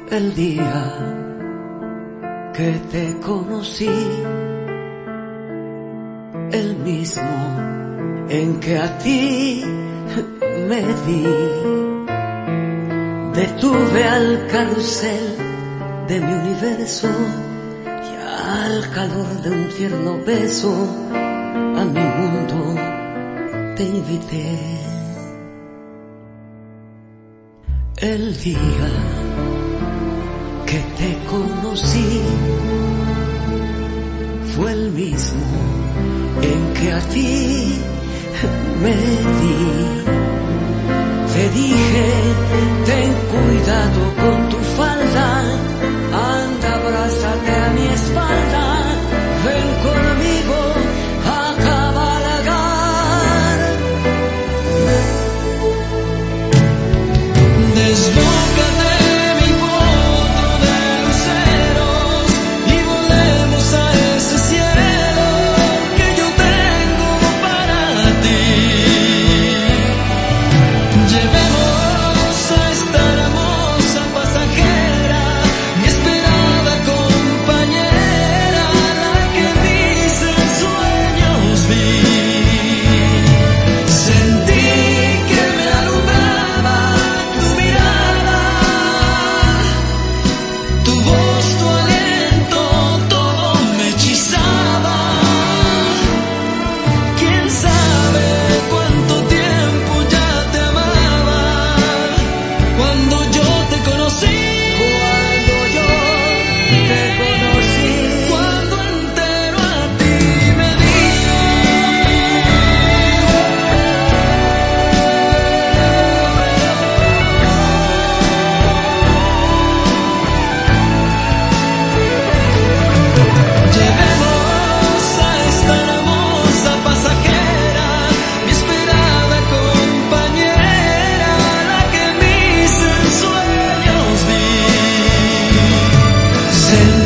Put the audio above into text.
El día que te conocí, el mismo en que a ti me di, detuve al carrusel de mi universo y al calor de un tierno beso a mi mundo te invité. El día que te conocí fue el mismo en que a ti me di. Te dije, ten cuidado con tu falda, anda, abrázate a mi espalda, ven conmigo a cabalgar. Desbócate mi potro de luceros y volemos a ese cielo que yo tengo para ti. Llevemos a esta hermosa pasajera, mi esperada compañera, la que mis sueños vi. Sentí que me alumbraba tu mirada, tu voz, tu aliento, todo me hechizaba. Quién sabe cuánto tiempo ya te amaba. Cuando yo te conocí, cuando entero a ti me di. Llevemos a esta hermosa pasajera, mi esperada compañera, la que mis sueños vi.